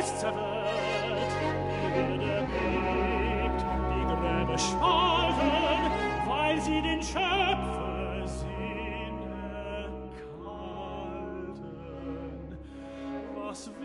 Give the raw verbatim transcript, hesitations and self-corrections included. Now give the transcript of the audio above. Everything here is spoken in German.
Fels zerwirrt, die Erde biegt, die Gräber spalten, weil sie den Schöpfer Sinne kalten. Was